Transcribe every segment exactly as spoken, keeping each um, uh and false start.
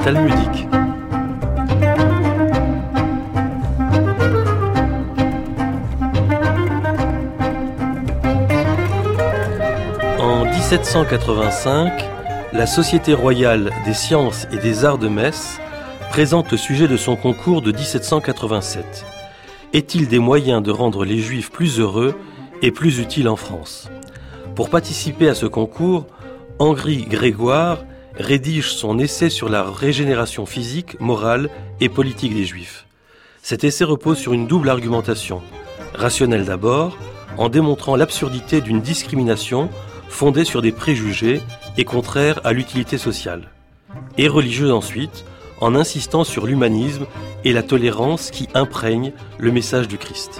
talmudique. En dix-sept cent quatre-vingt-cinq, la Société royale des sciences et des arts de Metz présente le sujet de son concours de dix-sept cent quatre-vingt-sept. Est-il des moyens de rendre les Juifs plus heureux et plus utiles en France ? Pour participer à ce concours, Henri Grégoire rédige son essai sur la régénération physique, morale et politique des Juifs. Cet essai repose sur une double argumentation. Rationnelle d'abord, en démontrant l'absurdité d'une discrimination fondée sur des préjugés et contraire à l'utilité sociale. Et religieuse ensuite, en insistant sur l'humanisme et la tolérance qui imprègnent le message du Christ.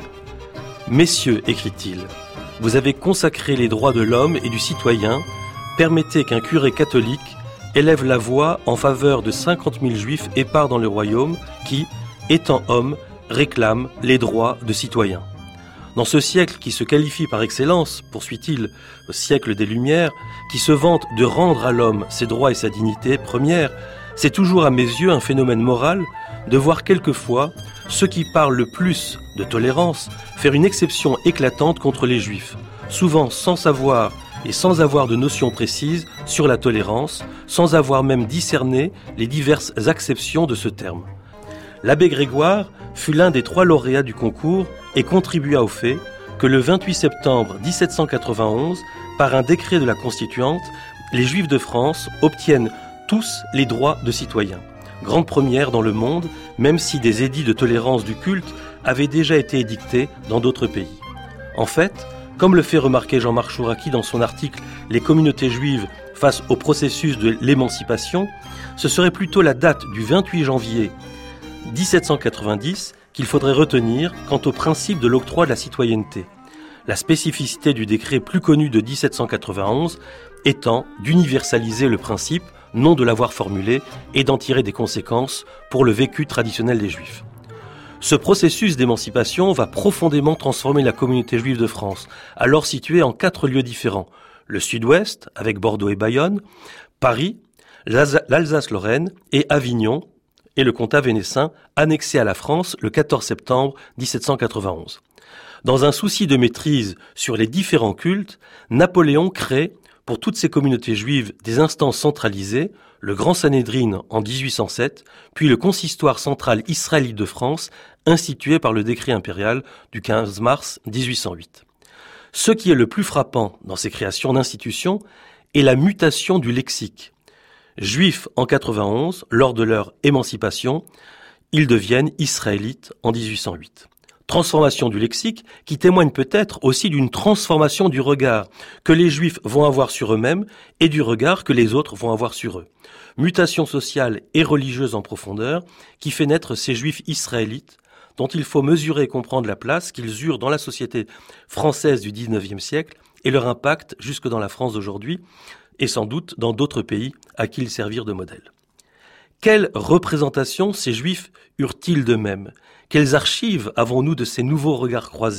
« Messieurs, écrit-il, vous avez consacré les droits de l'homme et du citoyen, permettez qu'un curé catholique élève la voix en faveur de cinquante mille juifs épars dans le royaume qui, étant hommes, réclament les droits de citoyens. Dans ce siècle qui se qualifie par excellence, poursuit-il, au siècle des Lumières, qui se vante de rendre à l'homme ses droits et sa dignité première, c'est toujours à mes yeux un phénomène moral de voir quelquefois ceux qui parlent le plus de tolérance faire une exception éclatante contre les Juifs, souvent sans savoir et sans avoir de notion précise sur la tolérance, sans avoir même discerné les diverses acceptions de ce terme. L'abbé Grégoire fut l'un des trois lauréats du concours et contribua au fait que le vingt-huit septembre dix-sept cent quatre-vingt-onze, par un décret de la Constituante, les Juifs de France obtiennent tous les droits de citoyens. Grande première dans le monde, même si des édits de tolérance du culte avaient déjà été édictés dans d'autres pays. En fait, comme le fait remarquer Jean-Marc Chouraki dans son article « Les communautés juives face au processus de l'émancipation », ce serait plutôt la date du vingt-huit janvier dix-sept cent quatre-vingt-dix qu'il faudrait retenir quant au principe de l'octroi de la citoyenneté. La spécificité du décret plus connu de dix-sept cent quatre-vingt-onze étant d'universaliser le principe, non de l'avoir formulé, et d'en tirer des conséquences pour le vécu traditionnel des Juifs. Ce processus d'émancipation va profondément transformer la communauté juive de France, alors située en quatre lieux différents. Le sud-ouest, avec Bordeaux et Bayonne, Paris, l'Alsace-Lorraine et Avignon, et le comtat vénessin, annexé à la France le quatorze septembre dix-sept cent quatre-vingt-onze. Dans un souci de maîtrise sur les différents cultes, Napoléon crée, pour toutes ces communautés juives, des instances centralisées, le Grand Sanhédrin en dix-huit cent sept, puis le Consistoire central israélite de France, institué par le décret impérial du quinze mars dix-huit cent huit. Ce qui est le plus frappant dans ces créations d'institutions est la mutation du lexique. Juifs en quatre-vingt-onze, lors de leur émancipation, ils deviennent israélites en dix-huit cent huit. Transformation du lexique qui témoigne peut-être aussi d'une transformation du regard que les Juifs vont avoir sur eux-mêmes et du regard que les autres vont avoir sur eux. Mutation sociale et religieuse en profondeur qui fait naître ces Juifs israélites dont il faut mesurer et comprendre la place qu'ils eurent dans la société française du dix-neuvième siècle et leur impact jusque dans la France d'aujourd'hui et sans doute dans d'autres pays à qui ils servirent de modèle. Quelle représentation ces Juifs eurent-ils d'eux-mêmes ? Quelles archives avons-nous de ces nouveaux regards croisés ?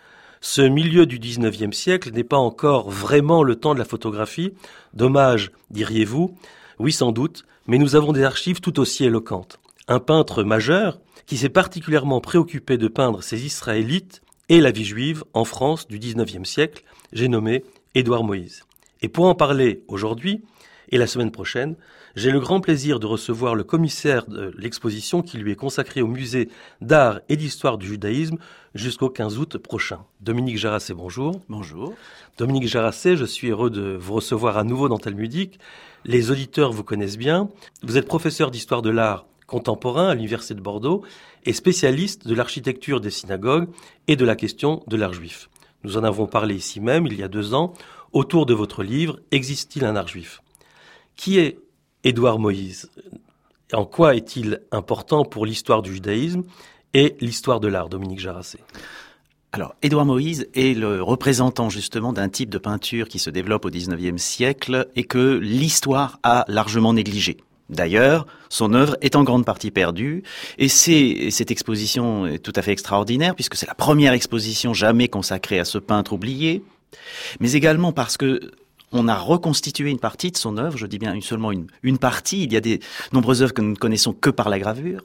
Ce milieu du dix-neuvième siècle n'est pas encore vraiment le temps de la photographie. Dommage, diriez-vous ? Oui, sans doute, mais nous avons des archives tout aussi éloquentes. Un peintre majeur qui s'est particulièrement préoccupé de peindre ces Israélites et la vie juive en France du dix-neuvième siècle, j'ai nommé Édouard Moïse. Et pour en parler aujourd'hui et la semaine prochaine, j'ai le grand plaisir de recevoir le commissaire de l'exposition qui lui est consacrée au musée d'art et d'histoire du judaïsme jusqu'au quinze août prochain. Dominique Jaracet, bonjour. Bonjour. Dominique Jaracet, je suis heureux de vous recevoir à nouveau dans Talmudique. Les auditeurs vous connaissent bien. Vous êtes professeur d'histoire de l'art contemporain à l'Université de Bordeaux et spécialiste de l'architecture des synagogues et de la question de l'art juif. Nous en avons parlé ici même, il y a deux ans, autour de votre livre « Existe-t-il un art juif ?» Qui est Édouard Moïse ? En quoi est-il important pour l'histoire du judaïsme et l'histoire de l'art, Dominique Jaracet ? Alors, Édouard Moïse est le représentant justement d'un type de peinture qui se développe au dix-neuvième siècle et que l'histoire a largement négligé. D'ailleurs, son œuvre est en grande partie perdue et c'est, cette exposition est tout à fait extraordinaire puisque c'est la première exposition jamais consacrée à ce peintre oublié, mais également parce que on a reconstitué une partie de son œuvre, je dis bien une, seulement une, une partie, il y a des nombreuses œuvres que nous ne connaissons que par la gravure.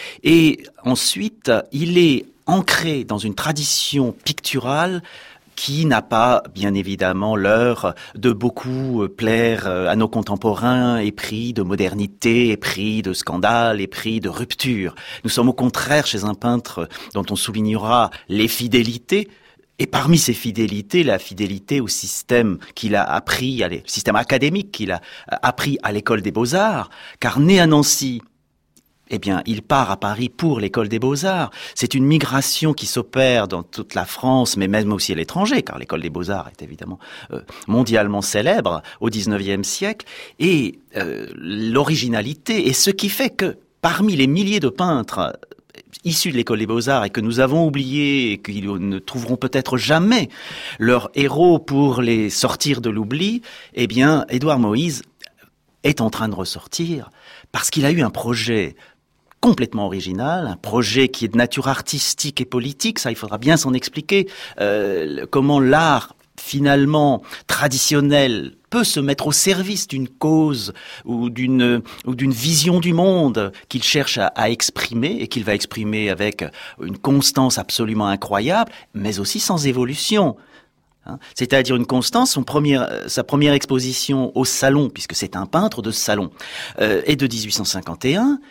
Et ensuite, il est ancré dans une tradition picturale qui n'a pas, bien évidemment, l'heure de beaucoup plaire à nos contemporains, épris de modernité, épris de scandale, épris de rupture. Nous sommes au contraire chez un peintre dont on soulignera les fidélités, et parmi ces fidélités, la fidélité au système qu'il a appris, le système académique qu'il a appris à l'école des Beaux-Arts, car né à Nancy, eh bien, il part à Paris pour l'école des Beaux-Arts. C'est une migration qui s'opère dans toute la France, mais même aussi à l'étranger, car l'école des Beaux-Arts est évidemment euh, mondialement célèbre au dix-neuvième siècle. Et euh, l'originalité est ce qui fait que, parmi les milliers de peintres issus de l'école des Beaux-Arts et que nous avons oubliés et qu'ils ne trouveront peut-être jamais leur héros pour les sortir de l'oubli, eh bien, Édouard Moïse est en train de ressortir parce qu'il a eu un projet complètement original, un projet qui est de nature artistique et politique, ça il faudra bien s'en expliquer, euh, comment l'art finalement traditionnel peut se mettre au service d'une cause ou d'une ou d'une vision du monde qu'il cherche à, à exprimer et qu'il va exprimer avec une constance absolument incroyable, mais aussi sans évolution. C'est-à-dire une constance, son premier, sa première exposition au Salon, puisque c'est un peintre de salon, euh, est de dix-huit cent cinquante et un,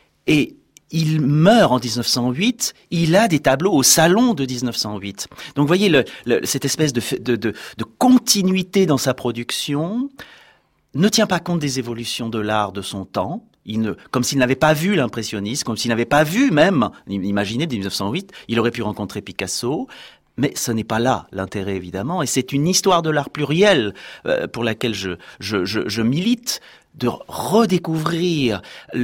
et il meurt en dix-neuf cent huit, il a des tableaux au Salon de dix-neuf cent huit. Donc vous voyez, le, le, cette espèce de, de, de, de continuité dans sa production ne tient pas compte des évolutions de l'art de son temps, il ne, comme s'il n'avait pas vu l'impressionnisme, comme s'il n'avait pas vu même, imaginez, dix-neuf cent huit, il aurait pu rencontrer Picasso. Mais ce n'est pas là l'intérêt, évidemment, et c'est une histoire de l'art pluriel euh, pour laquelle je, je, je, je milite, de redécouvrir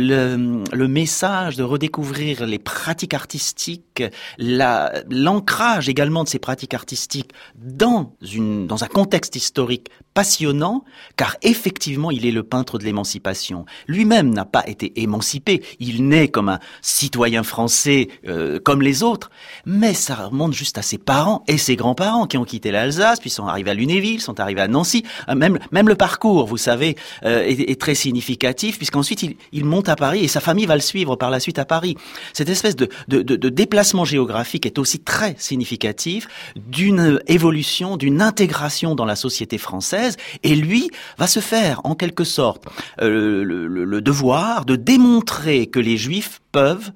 le, le message, de redécouvrir les pratiques artistiques, la, l'ancrage également de ces pratiques artistiques dans, une, dans un contexte historique passionnant, car effectivement, il est le peintre de l'émancipation. Lui-même n'a pas été émancipé, il naît comme un citoyen français euh, comme les autres, mais ça remonte juste à ses parents et ses grands-parents qui ont quitté l'Alsace, puis sont arrivés à Lunéville, sont arrivés à Nancy. Même, même le parcours, vous savez, euh, est, est très significatif, puisqu'ensuite il, il monte à Paris et sa famille va le suivre par la suite à Paris. Cette espèce de, de, de, de déplacement géographique est aussi très significatif d'une évolution, d'une intégration dans la société française, et lui va se faire en quelque sorte euh, le, le, le devoir de démontrer que les Juifs peuvent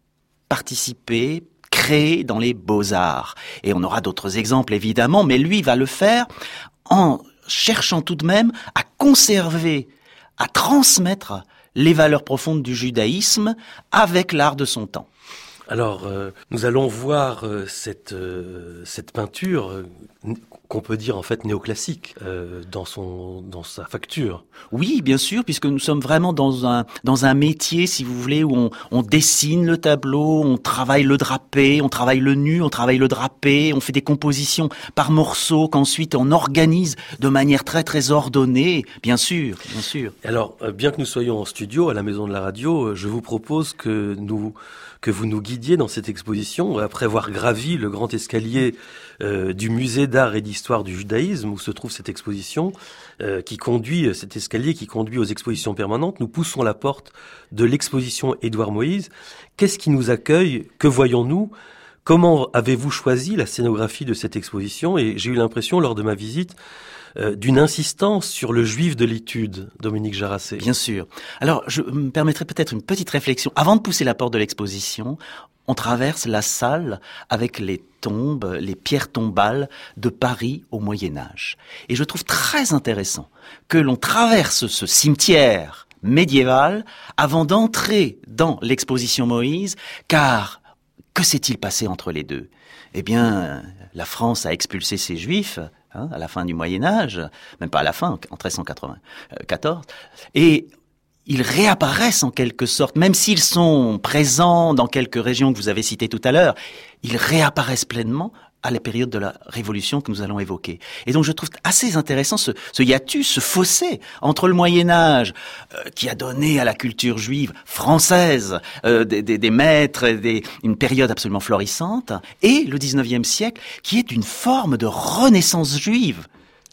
participer, créer dans les beaux-arts. Et on aura d'autres exemples évidemment, mais lui va le faire en cherchant tout de même à conserver, à transmettre les valeurs profondes du judaïsme avec l'art de son temps. Alors, euh, nous allons voir euh, cette, euh, cette peinture euh, qu'on peut dire en fait néoclassique euh, dans son dans sa facture. Oui, bien sûr, puisque nous sommes vraiment dans un dans un métier, si vous voulez, où on, on dessine le tableau, on travaille le drapé, on travaille le nu, on travaille le drapé, on fait des compositions par morceaux qu'ensuite on organise de manière très très ordonnée. Bien sûr, bien sûr. Alors, euh, bien que nous soyons en studio à la Maison de la Radio, euh, je vous propose que nous que vous nous guidiez dans cette exposition, après avoir gravi le grand escalier euh, du musée d'art et d'histoire du judaïsme, où se trouve cette exposition, euh, qui conduit, cet escalier qui conduit aux expositions permanentes. Nous poussons la porte de l'exposition Édouard Moïse. Qu'est-ce qui nous accueille? Que voyons-nous? Comment avez-vous choisi la scénographie de cette exposition? Et j'ai eu l'impression, lors de ma visite, Euh, d'une insistance sur le juif de l'étude, Dominique Jaracé. Bien sûr. Alors, je me permettrai peut-être une petite réflexion. Avant de pousser la porte de l'exposition, on traverse la salle avec les tombes, les pierres tombales de Paris au Moyen-Âge. Et je trouve très intéressant que l'on traverse ce cimetière médiéval avant d'entrer dans l'exposition Moïse, car que s'est-il passé entre les deux? Eh bien, la France a expulsé ses Juifs, hein, à la fin du Moyen-Âge, même pas à la fin, en treize cent quatre-vingt-quatorze, et ils réapparaissent en quelque sorte, même s'ils sont présents dans quelques régions que vous avez citées tout à l'heure, ils réapparaissent pleinement à la période de la Révolution que nous allons évoquer. Et donc je trouve assez intéressant ce, ce hiatus, ce fossé entre le Moyen-Âge, euh, qui a donné à la culture juive française euh, des, des, des maîtres, des, une période absolument florissante, et le dix-neuvième siècle, qui est une forme de renaissance juive.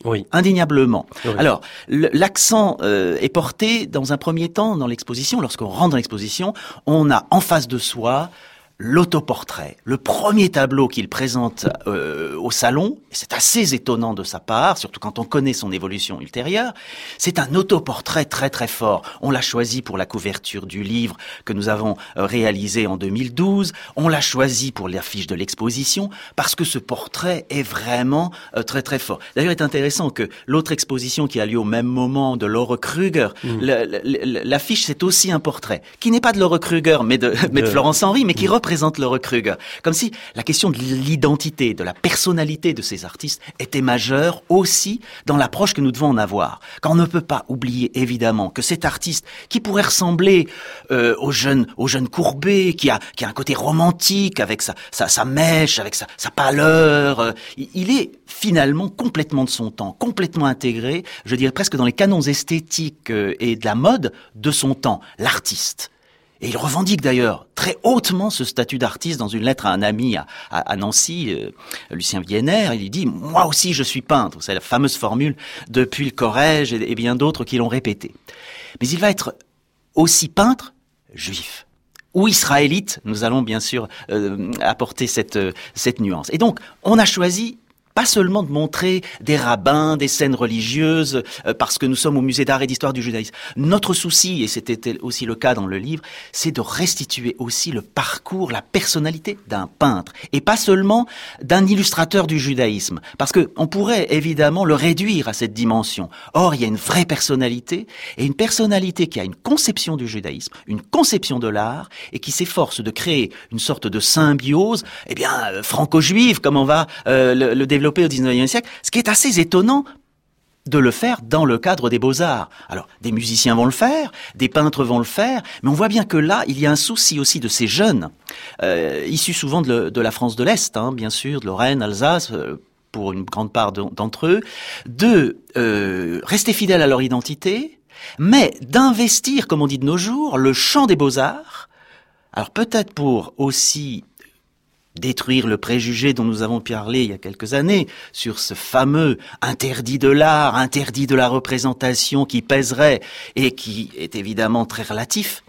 Oui. Indéniablement. Oui. Alors, le, l'accent euh, est porté dans un premier temps dans l'exposition. Lorsqu'on rentre dans l'exposition, on a en face de soi l'autoportrait, le premier tableau qu'il présente euh, au salon, et c'est assez étonnant de sa part, surtout quand on connaît son évolution ultérieure, c'est un autoportrait très très fort. On l'a choisi pour la couverture du livre que nous avons euh, réalisé en deux mille douze, on l'a choisi pour l'affiche de l'exposition, parce que ce portrait est vraiment euh, très très fort. D'ailleurs, il est intéressant que l'autre exposition qui a lieu au même moment de Laure Kruger, mmh. l'affiche c'est aussi un portrait, qui n'est pas de Laure Kruger, mais de, mais de Florence Henry, mais qui mmh. représente Laure Kruger. Comme si la question de l'identité, de la personnalité de ces artistes était majeure aussi dans l'approche que nous devons en avoir. Car on ne peut pas oublier évidemment que cet artiste qui pourrait ressembler euh, au jeune au jeune Courbet, qui a qui a un côté romantique avec sa sa, sa mèche, avec sa, sa pâleur, euh, il est finalement complètement de son temps, complètement intégré, je dirais presque dans les canons esthétiques euh, et de la mode de son temps, l'artiste. Et il revendique d'ailleurs très hautement ce statut d'artiste dans une lettre à un ami à, à, à Nancy, euh, Lucien Vienner. Il lui dit « Moi aussi je suis peintre ». C'est la fameuse formule depuis le Corrège et, et bien d'autres qui l'ont répété. Mais il va être aussi peintre juif ou israélite. Nous allons bien sûr euh, apporter cette, euh, cette nuance. Et donc on a choisi pas seulement de montrer des rabbins, des scènes religieuses, euh, parce que nous sommes au musée d'art et d'histoire du judaïsme. Notre souci, et c'était aussi le cas dans le livre, c'est de restituer aussi le parcours, la personnalité d'un peintre, et pas seulement d'un illustrateur du judaïsme, parce que on pourrait évidemment le réduire à cette dimension. Or, il y a une vraie personnalité, et une personnalité qui a une conception du judaïsme, une conception de l'art, et qui s'efforce de créer une sorte de symbiose, eh bien, euh, franco-juive, comme on va euh, le, le développer au dix-neuvième siècle, ce qui est assez étonnant de le faire dans le cadre des Beaux-Arts. Alors, des musiciens vont le faire, des peintres vont le faire, mais on voit bien que là, il y a un souci aussi de ces jeunes, euh, issus souvent de, le, de la France de l'Est, hein, bien sûr, de Lorraine, Alsace, euh, pour une grande part de, d'entre eux, de euh, rester fidèles à leur identité, mais d'investir, comme on dit de nos jours, le champ des Beaux-Arts, alors peut-être pour aussi détruire le préjugé dont nous avons parlé il y a quelques années sur ce fameux interdit de l'art, interdit de la représentation qui pèserait et qui est évidemment très relatif.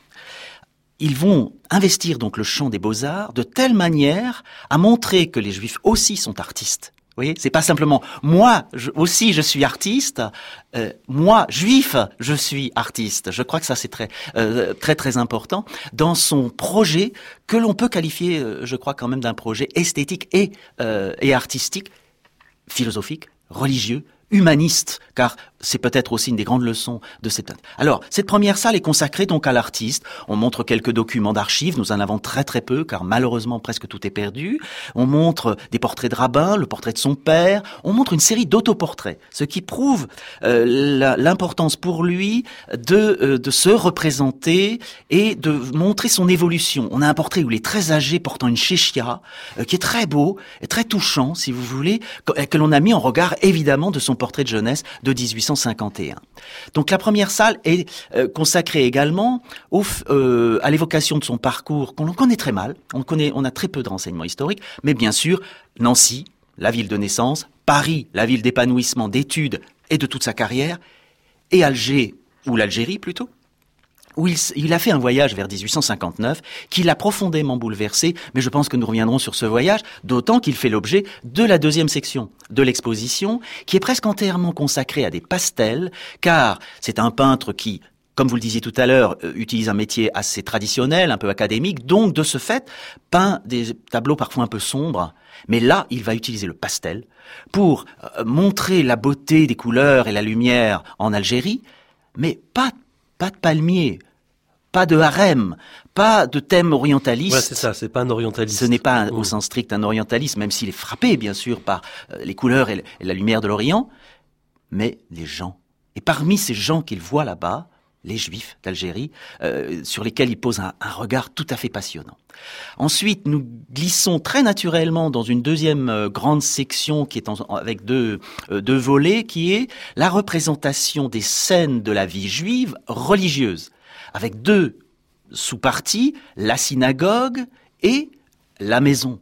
Ils vont investir donc le champ des beaux-arts de telle manière à montrer que les Juifs aussi sont artistes. Vous voyez, c'est pas simplement moi je, aussi je suis artiste, euh, moi juif je suis artiste. Je crois que ça c'est très euh, très très important dans son projet que l'on peut qualifier, euh, je crois quand même d'un projet esthétique et euh, et artistique, philosophique, religieux, humaniste, car c'est peut-être aussi une des grandes leçons de cette... Alors, cette première salle est consacrée donc à l'artiste. On montre quelques documents d'archives, nous en avons très très peu, car malheureusement presque tout est perdu. On montre des portraits de rabbins, le portrait de son père. On montre une série d'autoportraits, ce qui prouve euh, la, l'importance pour lui de, euh, de se représenter et de montrer son évolution. On a un portrait où il est très âgé, portant une chéchia, euh, qui est très beau, et très touchant, si vous voulez, que, que l'on a mis en regard évidemment de son portrait de jeunesse de dix-huit cent cinquante et un. Donc la première salle est euh, consacrée également au, euh, à l'évocation de son parcours qu'on connaît très mal. On connaît, on a très peu de renseignements historiques, mais bien sûr Nancy, la ville de naissance, Paris, la ville d'épanouissement, d'études et de toute sa carrière, et Alger ou l'Algérie plutôt, où il, il a fait un voyage vers dix-huit cent cinquante-neuf qui l'a profondément bouleversé, mais je pense que nous reviendrons sur ce voyage, d'autant qu'il fait l'objet de la deuxième section de l'exposition, qui est presque entièrement consacrée à des pastels, car c'est un peintre qui, comme vous le disiez tout à l'heure, euh, utilise un métier assez traditionnel, un peu académique, donc de ce fait, peint des tableaux parfois un peu sombres, mais là, il va utiliser le pastel pour euh, montrer la beauté des couleurs et la lumière en Algérie, mais pas Pas de palmier, pas de harem, pas de thème orientaliste. Ouais, c'est ça, c'est pas un orientaliste. Ce n'est pas un, mmh. au sens strict un orientaliste, même s'il est frappé, bien sûr, par euh, les couleurs et, et la lumière de l'Orient, mais les gens. Et parmi ces gens qu'il voit là-bas, les Juifs d'Algérie, euh, sur lesquels il pose un, un regard tout à fait passionnant. Ensuite, nous glissons très naturellement dans une deuxième euh, grande section qui est en, avec deux, euh, deux volets, qui est la représentation des scènes de la vie juive religieuse, avec deux sous-parties, la synagogue et la maison.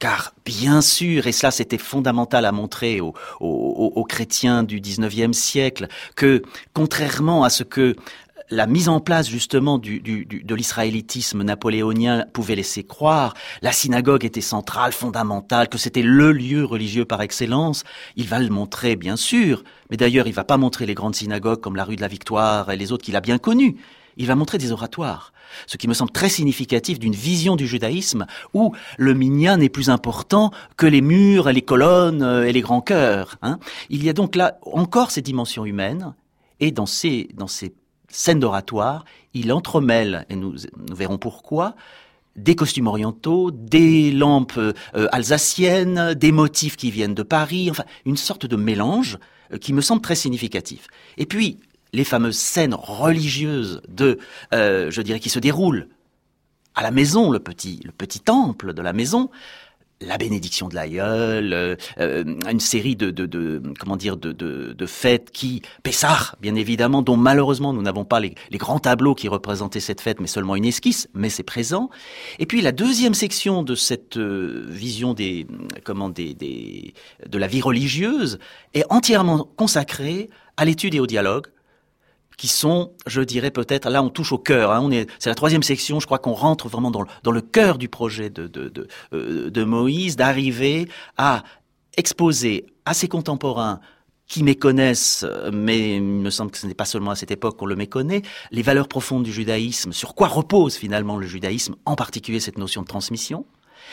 Car bien sûr, et cela c'était fondamental à montrer aux, aux, aux chrétiens du dix-neuvième siècle, que contrairement à ce que la mise en place justement du, du, du, de l'israélitisme napoléonien pouvait laisser croire, la synagogue était centrale, fondamentale, que c'était le lieu religieux par excellence. Il va le montrer bien sûr, mais d'ailleurs il va pas montrer les grandes synagogues comme la rue de la Victoire et les autres qu'il a bien connues. Il va montrer des oratoires, ce qui me semble très significatif d'une vision du judaïsme où le minyan n'est plus important que les murs, les colonnes et les grands chœurs. Hein. Il y a donc là encore ces dimensions humaines, et dans ces, dans ces scènes d'oratoire, il entremêle, et nous, nous verrons pourquoi, des costumes orientaux, des lampes euh, alsaciennes, des motifs qui viennent de Paris, enfin une sorte de mélange euh, qui me semble très significatif. Et puis, les fameuses scènes religieuses de, euh, je dirais, qui se déroulent à la maison, le petit, le petit temple de la maison, la bénédiction de l'aïeul, euh, une série de, de, de comment dire, de, de, de fêtes qui, Pessah, bien évidemment, dont malheureusement nous n'avons pas les, les grands tableaux qui représentaient cette fête, mais seulement une esquisse, mais c'est présent. Et puis la deuxième section de cette euh, vision des, comment, des, des, de la vie religieuse est entièrement consacrée à l'étude et au dialogue, qui sont, je dirais peut-être, là on touche au cœur, hein, on est, c'est la troisième section, je crois qu'on rentre vraiment dans le, dans le cœur du projet de, de, de, euh, de Moïse, d'arriver à exposer à ses contemporains qui méconnaissent, mais il me semble que ce n'est pas seulement à cette époque qu'on le méconnaît, les valeurs profondes du judaïsme, sur quoi repose finalement le judaïsme, en particulier cette notion de transmission.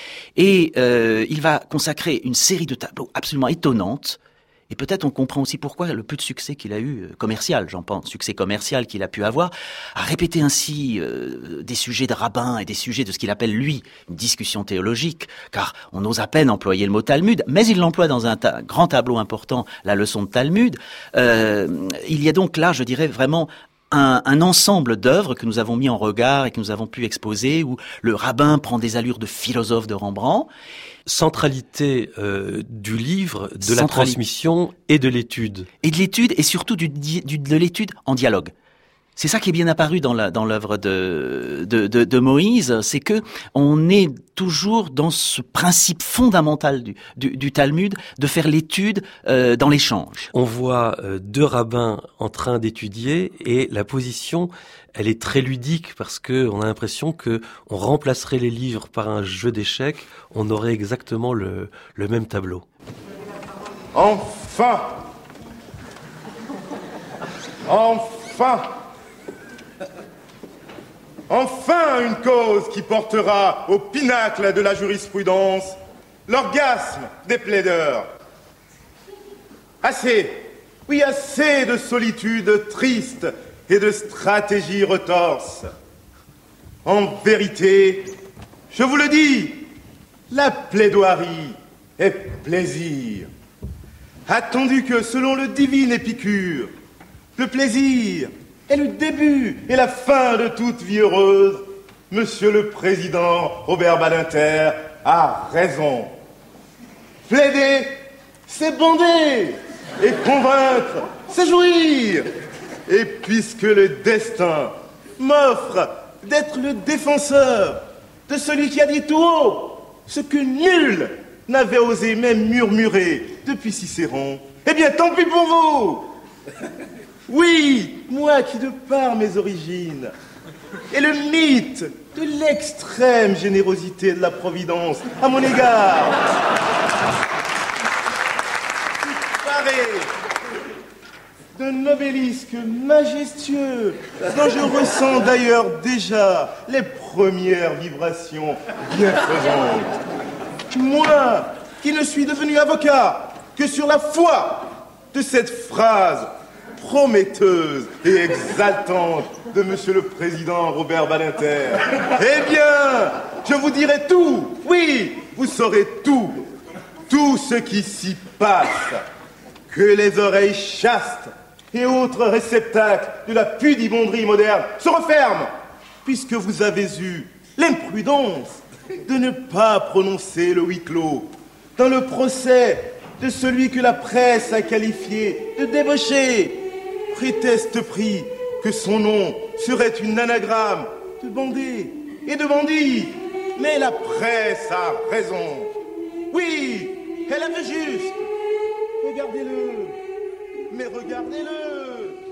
Et euh, il va consacrer une série de tableaux absolument étonnantes. Et peut-être on comprend aussi pourquoi le peu de succès qu'il a eu, commercial, j'en pense, succès commercial qu'il a pu avoir, à répéter ainsi euh, des sujets de rabbins et des sujets de ce qu'il appelle, lui, une discussion théologique, car on ose à peine employer le mot Talmud, mais il l'emploie dans un ta- grand tableau important, la leçon de Talmud. Euh, il y a donc là, je dirais, vraiment Un, un ensemble d'œuvres que nous avons mis en regard et que nous avons pu exposer, où le rabbin prend des allures de philosophe de Rembrandt. Centralité euh, du livre, de la transmission et de l'étude. Et de l'étude, et surtout du, du, de l'étude en dialogue. C'est ça qui est bien apparu dans la, dans l'œuvre de, de, de, de Moïse, c'est que on est toujours dans ce principe fondamental du, du, du Talmud, de faire l'étude euh, dans l'échange. On voit euh, deux rabbins en train d'étudier, et la position, elle est très ludique, parce que on a l'impression que on remplacerait les livres par un jeu d'échecs, on aurait exactement le, le même tableau. Enfin, enfin. Enfin une cause qui portera au pinacle de la jurisprudence l'orgasme des plaideurs. Assez, oui assez de solitude triste et de stratégie retorse. En vérité, je vous le dis, la plaidoirie est plaisir. Attendu que, selon le divin Épicure, le plaisir est le début et la fin de toute vie heureuse, Monsieur le Président Robert Badinter a raison. Plaider, c'est bander, et convaincre, c'est jouir. Et puisque le destin m'offre d'être le défenseur de celui qui a dit tout haut ce que nul n'avait osé même murmurer depuis Cicéron, eh bien tant pis pour vous. Oui, moi qui, de par mes origines, et le mythe de l'extrême générosité de la Providence à mon égard, pareil d'un obélisque majestueux, dont je ressens d'ailleurs déjà les premières vibrations bienfaisantes. Moi, qui ne suis devenu avocat que sur la foi de cette phrase prometteuse et exaltante de Monsieur le Président Robert Badinter. Eh bien, je vous dirai tout, oui, vous saurez tout, tout ce qui s'y passe, que les oreilles chastes et autres réceptacles de la pudibonderie moderne se referment, puisque vous avez eu l'imprudence de ne pas prononcer le huis clos dans le procès de celui que la presse a qualifié de débauché, prétexte pris que son nom serait une anagramme de bandé et de bandit. Mais la presse a raison. Oui, elle a fait juste. Regardez-le. Mais regardez-le.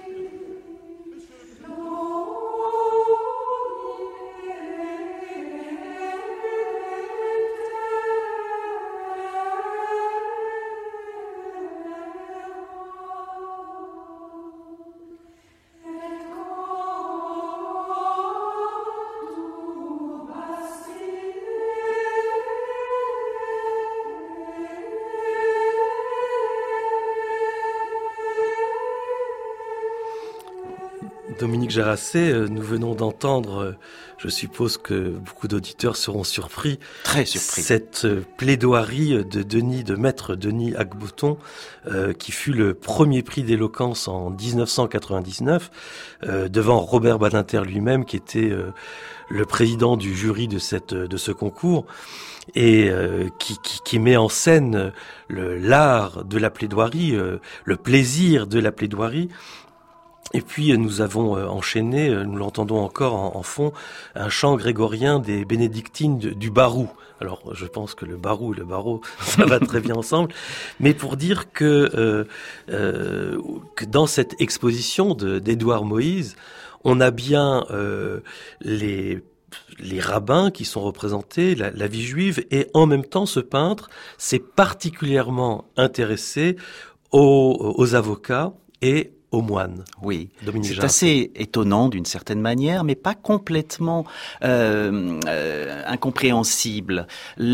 Dominique Jarasset, nous venons d'entendre, je suppose que beaucoup d'auditeurs seront surpris, très surpris, cette plaidoirie de Denis, de maître Denis Hac-Bouton, euh, qui fut le premier prix d'éloquence en dix-neuf cent quatre-vingt-dix-neuf, euh, devant Robert Badinter lui-même, qui était euh, le président du jury de cette de ce concours, et euh, qui, qui, qui met en scène le, l'art de la plaidoirie, euh, le plaisir de la plaidoirie. Et puis nous avons enchaîné, nous l'entendons encore en, en fond, un chant grégorien des bénédictines de, du Barou. Alors je pense que le Barou et le Barreau, ça va très bien ensemble. Mais pour dire que, euh, euh, que dans cette exposition de, d'Édouard Moïse, on a bien euh, les... les rabbins qui sont représentés, la, la vie juive, et en même temps ce peintre s'est particulièrement intéressé aux, aux avocats et aux moines. Oui, Dominique c'est Jarasset. assez étonnant d'une certaine manière, mais pas complètement euh, euh, incompréhensible.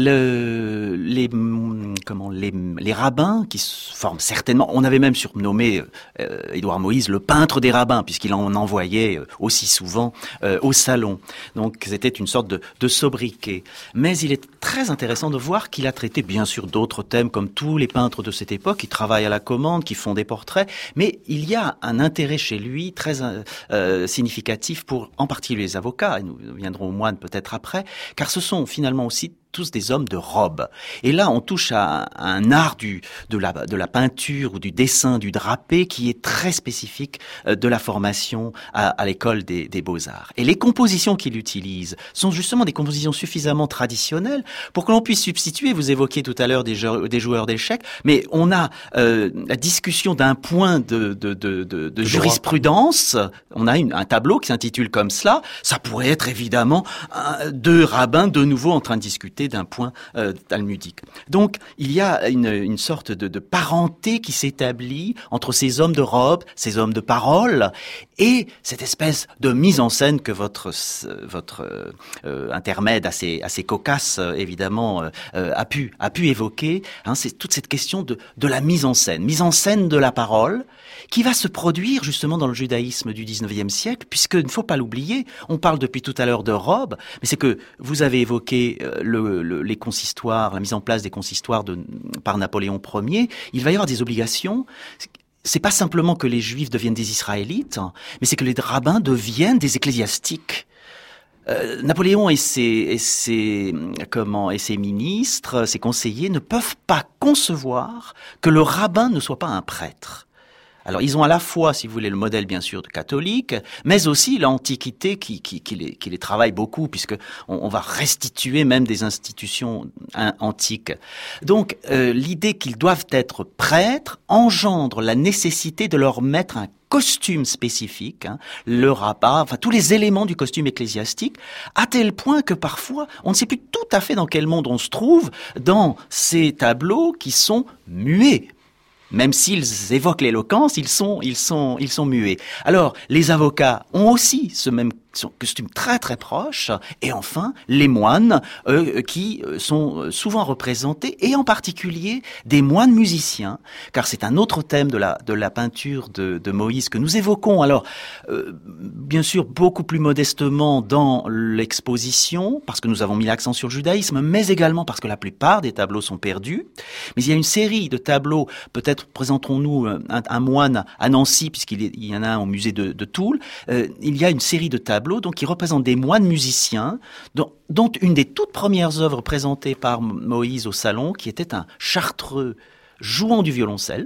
Le, les, comment, les, les rabbins qui se forment certainement, on avait même surnommé euh, Édouard Moïse le peintre des rabbins, puisqu'il en envoyait aussi souvent euh, au salon. Donc c'était une sorte de, de sobriquet. Mais il est très intéressant de voir qu'il a traité bien sûr d'autres thèmes, comme tous les peintres de cette époque, qui travaillent à la commande, qui font des portraits, mais il y a un intérêt chez lui très euh, significatif pour en particulier les avocats, et nous viendrons aux moines peut-être après, car ce sont finalement aussi tous des hommes de robe. Et là, on touche à, à un art du, de, la, de la peinture ou du dessin, du drapé, qui est très spécifique euh, de la formation à, à l'école des, des beaux-arts. Et les compositions qu'il utilise sont justement des compositions suffisamment traditionnelles pour que l'on puisse substituer, vous évoquiez tout à l'heure des, jou- des joueurs d'échecs, mais on a euh, la discussion d'un point de, de, de, de, de jurisprudence, on a une, un tableau qui s'intitule comme cela, ça pourrait être évidemment un, deux rabbins de nouveau en train de discuter d'un point euh, talmudique. Donc, il y a une, une sorte de, de parenté qui s'établit entre ces hommes de robe, ces hommes de parole, et cette espèce de mise en scène que votre votre euh, intermède assez assez cocasse euh, évidemment euh, a pu a pu évoquer. Hein, c'est toute cette question de de la mise en scène, mise en scène de la parole, qui va se produire justement dans le judaïsme du dix-neuvième siècle, puisque il ne faut pas l'oublier. On parle depuis tout à l'heure de robe, mais c'est que vous avez évoqué euh, le Le, les consistoires, la mise en place des consistoires de, par Napoléon Ier, il va y avoir des obligations. C'est pas simplement que les Juifs deviennent des Israélites, mais c'est que les rabbins deviennent des ecclésiastiques. Euh, Napoléon et ses, et ses comment et ses ministres, ses conseillers ne peuvent pas concevoir que le rabbin ne soit pas un prêtre. Alors, ils ont à la fois, si vous voulez, le modèle, bien sûr, de catholique, mais aussi l'Antiquité qui, qui, qui, les, qui les travaille beaucoup, puisque on, on va restituer même des institutions hein, antiques. Donc, euh, l'idée qu'ils doivent être prêtres engendre la nécessité de leur mettre un costume spécifique, hein, le rabat, enfin tous les éléments du costume ecclésiastique, à tel point que parfois, on ne sait plus tout à fait dans quel monde on se trouve dans ces tableaux qui sont muets. Même s'ils évoquent l'éloquence, ils sont, ils sont, ils sont muets. Alors, les avocats ont aussi ce même costume très très proche. Et enfin, les moines, euh, qui sont souvent représentés, et en particulier des moines musiciens, car c'est un autre thème de la de la peinture de, de Moïse que nous évoquons. Alors, euh, bien sûr, beaucoup plus modestement dans l'exposition, parce que nous avons mis l'accent sur le judaïsme, mais également parce que la plupart des tableaux sont perdus. Mais il y a une série de tableaux, peut-être présenterons-nous un, un moine à Nancy, puisqu'il y en a un au musée de, de Toul. Euh, il y a une série de tableaux donc qui représentent des moines musiciens, dont, dont une des toutes premières œuvres présentées par Moïse au salon, qui était un chartreux jouant du violoncelle.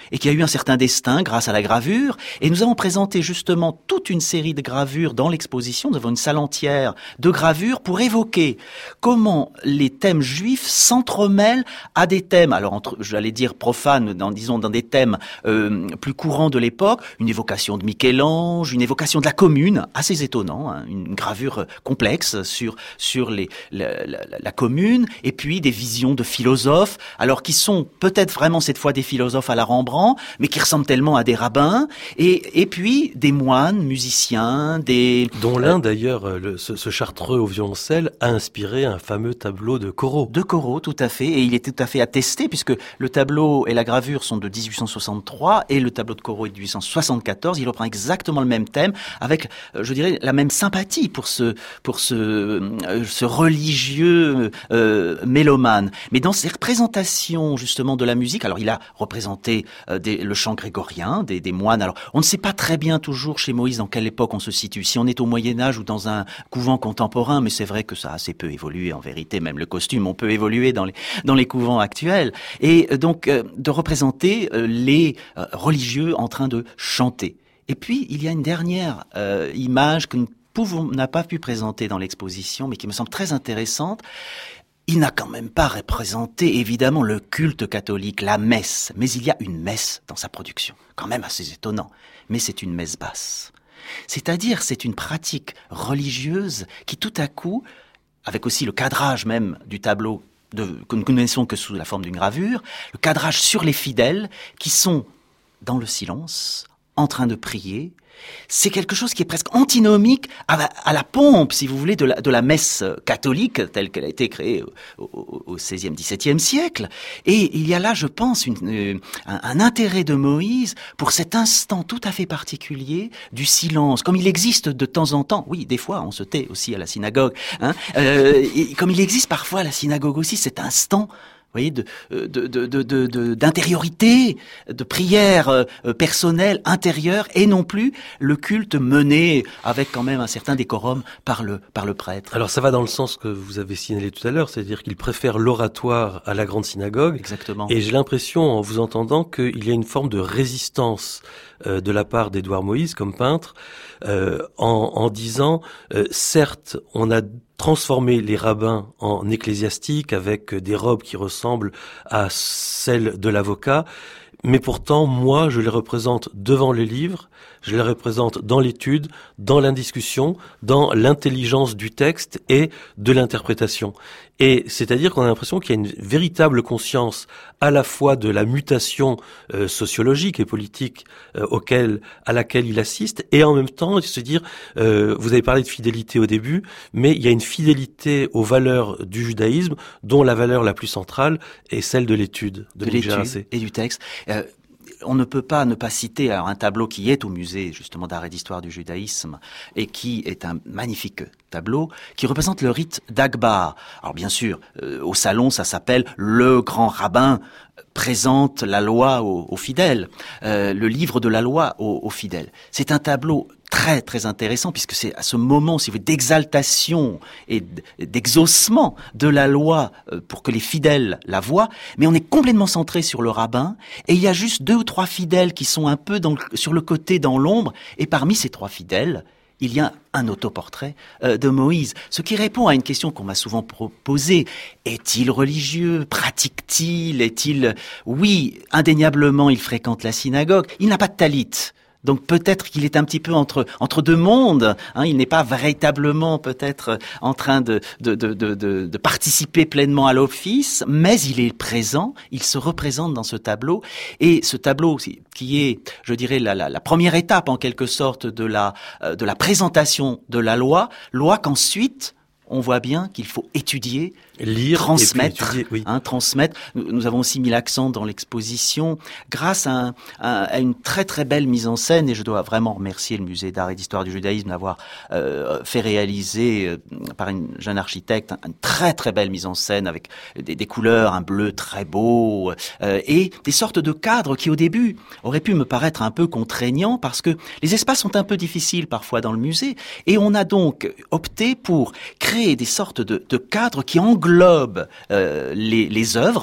et qui a eu un certain destin grâce à la gravure. Et nous avons présenté justement toute une série de gravures dans l'exposition, devant une salle entière de gravures pour évoquer comment les thèmes juifs s'entremêlent à des thèmes, alors entre, j'allais dire profanes, dans, disons dans des thèmes euh, plus courants de l'époque, une évocation de Michel-Ange, une évocation de la commune, assez étonnant, hein, une gravure complexe sur sur les la, la, la commune, et puis des visions de philosophes, alors qui sont peut-être vraiment cette fois des philosophes à la Rembrandt, mais qui ressemblent tellement à des rabbins, et, et puis des moines, musiciens, des... Dont l'un, euh, d'ailleurs, le, ce, ce chartreux au violoncelle, a inspiré un fameux tableau de Corot. De Corot, tout à fait, et il est tout à fait attesté, puisque le tableau et la gravure sont de dix-huit cent soixante-trois, et le tableau de Corot est de dix-huit cent soixante-quatorze, il reprend exactement le même thème, avec, je dirais, la même sympathie pour ce, pour ce, euh, ce religieux euh, mélomane. Mais dans ses représentations, justement, de la musique, alors il a représenté euh, des, le chant grégorien, des, des moines. Alors, on ne sait pas très bien toujours chez Moïse dans quelle époque on se situe. Si on est au Moyen-Âge ou dans un couvent contemporain, mais c'est vrai que ça a assez peu évolué en vérité. Même le costume, on peut évoluer dans les dans les couvents actuels. Et euh, donc, euh, de représenter euh, les euh, religieux en train de chanter. Et puis, il y a une dernière euh, image que nous pouvons, n'a pas pu présenter dans l'exposition, mais qui me semble très intéressante. Il n'a quand même pas représenté, évidemment, le culte catholique, la messe. Mais il y a une messe dans sa production. Quand même assez étonnant. Mais c'est une messe basse. C'est-à-dire, c'est une pratique religieuse qui, tout à coup, avec aussi le cadrage même du tableau de, que nous ne connaissons que sous la forme d'une gravure, le cadrage sur les fidèles qui sont dans le silence, en train de prier. C'est quelque chose qui est presque antinomique à la, à la pompe, si vous voulez, de la, de la messe catholique telle qu'elle a été créée au, au, au seizième, dix-septième siècle. Et il y a là, je pense, une, euh, un, un intérêt de Moïse pour cet instant tout à fait particulier du silence, comme il existe de temps en temps. Oui, des fois, on se tait aussi à la synagogue. Hein, euh, et comme il existe parfois à la synagogue aussi cet instant, vous voyez, de, de, de, de, de, d'intériorité, de prière euh, personnelle, intérieure, et non plus le culte mené avec quand même un certain décorum par le, par le prêtre. Alors ça va dans le sens que vous avez signalé tout à l'heure, c'est-à-dire qu'il préfère l'oratoire à la grande synagogue. Exactement. Et j'ai l'impression, en vous entendant, qu'il y a une forme de résistance euh, de la part d'Édouard Moïse, comme peintre, euh, en, en disant, euh, certes, on a transformer les rabbins en ecclésiastiques avec des robes qui ressemblent à celles de l'avocat, mais pourtant, moi, je les représente devant les livres, je les représente dans l'étude, dans l'indiscussion, dans l'intelligence du texte et de l'interprétation. Et c'est-à-dire qu'on a l'impression qu'il y a une véritable conscience à la fois de la mutation euh, sociologique et politique euh, auquel, à laquelle il assiste, et en même temps, se dire, euh, vous avez parlé de fidélité au début, mais il y a une fidélité aux valeurs du judaïsme, dont la valeur la plus centrale est celle de l'étude, de, de l'étude et du texte. Euh, on ne peut pas ne pas citer alors, un tableau qui est au musée justement d'art et d'histoire du judaïsme et qui est un magnifique tableau qui représente le rite d'Akbar. Alors bien sûr, euh, au salon, ça s'appelle le grand rabbin présente la loi aux, aux fidèles, euh, le livre de la loi aux, aux fidèles. C'est un tableau très très intéressant puisque c'est à ce moment, si vous voulez, d'exaltation et d'exaucement de la loi pour que les fidèles la voient, mais on est complètement centré sur le rabbin et il y a juste deux ou trois fidèles qui sont un peu dans le, sur le côté, dans l'ombre, et parmi ces trois fidèles, il y a un autoportrait euh, de Moïse, ce qui répond à une question qu'on m'a souvent posée. Est-il religieux? Pratique-t-il? Est-il... Oui, indéniablement, il fréquente la synagogue. Il n'a pas de talit. Donc peut-être qu'il est un petit peu entre entre deux mondes. Hein, il n'est pas véritablement peut-être en train de de, de de de de participer pleinement à l'office, mais il est présent. Il se représente dans ce tableau. Et ce tableau qui est, je dirais, la, la, la première étape en quelque sorte de la de la présentation de la loi, loi qu'ensuite on voit bien qu'il faut étudier, lire, transmettre, étudier, oui. hein, transmettre. Nous, nous avons aussi mis l'accent dans l'exposition grâce à, un, à, à une très très belle mise en scène, et je dois vraiment remercier le musée d'art et d'histoire du judaïsme d'avoir euh, fait réaliser euh, par une jeune architecte une très très belle mise en scène avec des, des couleurs, un bleu très beau euh, et des sortes de cadres qui au début auraient pu me paraître un peu contraignants parce que les espaces sont un peu difficiles parfois dans le musée, et on a donc opté pour créer des sortes de, de cadres qui englobent euh, les, les œuvres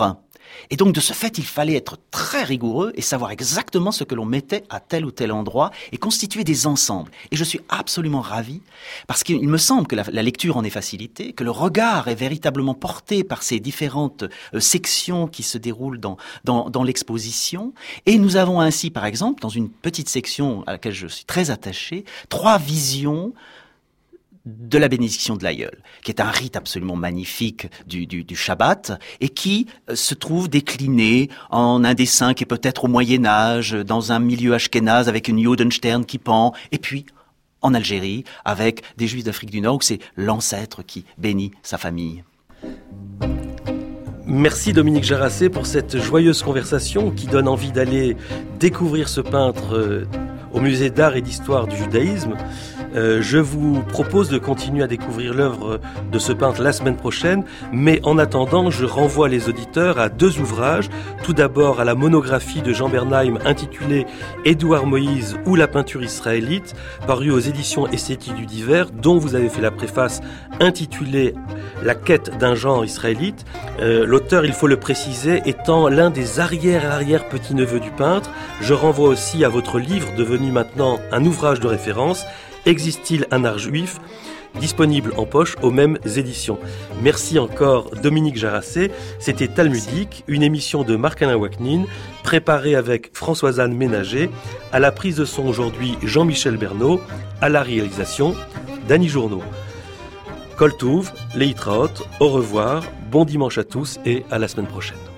Et donc, de ce fait, il fallait être très rigoureux et savoir exactement ce que l'on mettait à tel ou tel endroit et constituer des ensembles. Et je suis absolument ravi parce qu'il me semble que la, la lecture en est facilitée, que le regard est véritablement porté par ces différentes euh, sections qui se déroulent dans, dans, dans l'exposition. Et nous avons ainsi, par exemple, dans une petite section à laquelle je suis très attaché, trois visions de la bénédiction de l'aïeul, qui est un rite absolument magnifique du, du, du Shabbat, et qui euh, se trouve décliné en un dessin qui est peut-être au Moyen-Âge, dans un milieu ashkénaze avec une Judenstern qui pend, et puis en Algérie, avec des Juifs d'Afrique du Nord, où c'est l'ancêtre qui bénit sa famille. Merci Dominique Jarassé pour cette joyeuse conversation qui donne envie d'aller découvrir ce peintre euh, au musée d'art et d'histoire du judaïsme. Euh, je vous propose de continuer à découvrir l'œuvre de ce peintre la semaine prochaine, mais en attendant, je renvoie les auditeurs à deux ouvrages. Tout d'abord à la monographie de Jean Bernheim intitulée « Édouard Moïse ou la peinture israélite », parue aux éditions Esthétique du Divers, dont vous avez fait la préface intitulée « La quête d'un genre israélite ». Euh, l'auteur, il faut le préciser, étant l'un des arrière-arrière-petits-neveux du peintre. Je renvoie aussi à votre livre, devenu maintenant un ouvrage de référence, Existe-t-il un art juif ? Disponible en poche aux mêmes éditions. Merci encore Dominique Jarassé. C'était Talmudique, une émission de Marc-Alain Waknin, préparée avec Françoise-Anne Ménager, à la prise de son aujourd'hui Jean-Michel Bernot, à la réalisation Dany Journeau. Kol Touv, Leitraot, au revoir, bon dimanche à tous et à la semaine prochaine.